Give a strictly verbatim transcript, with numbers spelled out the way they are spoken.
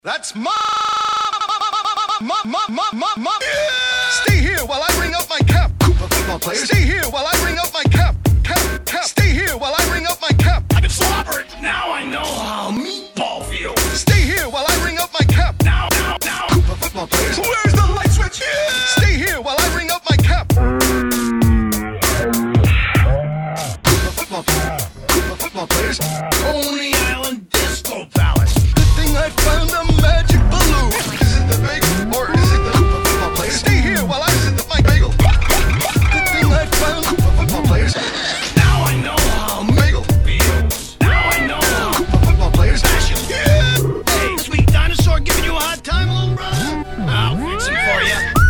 That's my, my, my, my, my, my. Yeah. Stay here while I ring up my cap. Cooper football players. Stay here while I ring up my cap. Cap, cap. Stay here while I ring up my cap. I've been slobbered. Now I know how meatball feels. Stay here while I ring up my cap. Now, now, now. Cooper football players. Where's the light switch? Yeah. Stay here while I ring up my cap. Cooper football players. Cooper football players. Coney Island Disco Palace. Good thing I found a magic balloon. Is it the bagel or is it the Cooper football players? Stay here while I visit my bagel. Good thing I found Cooper football players. Now I know how Bagel. feels. Now I know how Cooper football players. fashion. Yeah. Hey, sweet dinosaur giving you a hard time, little brother? I'll fix it for you.